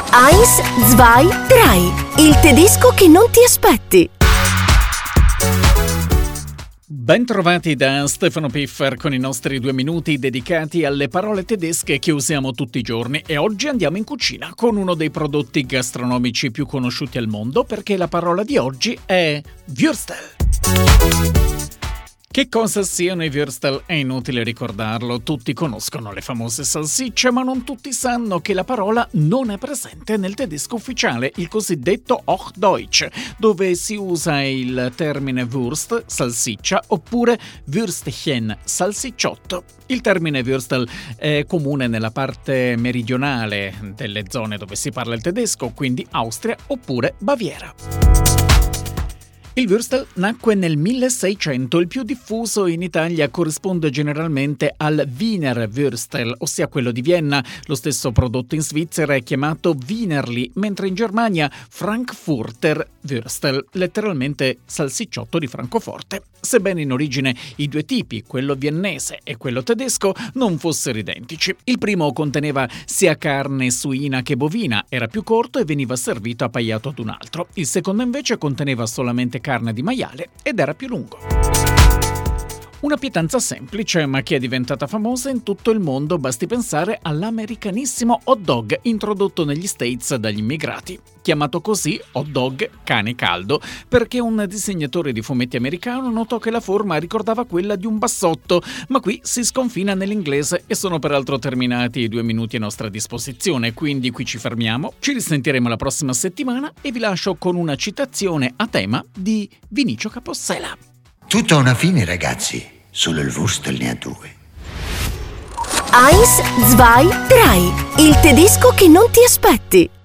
Eins, zwei, drei. Il tedesco che non ti aspetti. Bentrovati da Stefano Piffer con i nostri 2 minuti dedicati alle parole tedesche che usiamo tutti i giorni, e oggi andiamo in cucina con uno dei prodotti gastronomici più conosciuti al mondo, perché la parola di oggi è Würstel. Che cosa siano i Würstel è inutile ricordarlo, tutti conoscono le famose salsicce, ma non tutti sanno che la parola non è presente nel tedesco ufficiale, il cosiddetto Hochdeutsch, dove si usa il termine Wurst, salsiccia, oppure Würstchen, salsicciotto. Il termine Würstel è comune nella parte meridionale delle zone dove si parla il tedesco, quindi Austria oppure Baviera. Il Würstel nacque nel 1600, il più diffuso in Italia corrisponde generalmente al Wiener Würstel, ossia quello di Vienna. Lo stesso prodotto in Svizzera è chiamato Wienerli, mentre in Germania Frankfurter Würstel, letteralmente salsicciotto di Francoforte. Sebbene in origine i due tipi, quello viennese e quello tedesco, non fossero identici. Il primo conteneva sia carne suina che bovina, era più corto e veniva servito appaiato ad un altro. Il secondo invece conteneva solamente carne di maiale ed era più lungo. Una pietanza semplice, ma che è diventata famosa in tutto il mondo, basti pensare all'americanissimo hot dog introdotto negli States dagli immigrati. Chiamato così, hot dog, cane caldo, perché un disegnatore di fumetti americano notò che la forma ricordava quella di un bassotto, ma qui si sconfina nell'inglese e sono peraltro terminati i 2 minuti a nostra disposizione, quindi qui ci fermiamo, ci risentiremo la prossima settimana e vi lascio con una citazione a tema di Vinicio Capossela. Tutto ha una fine, ragazzi, solo il Würstel ne ha 2. Eins, zwei, drei. Il tedesco che non ti aspetti.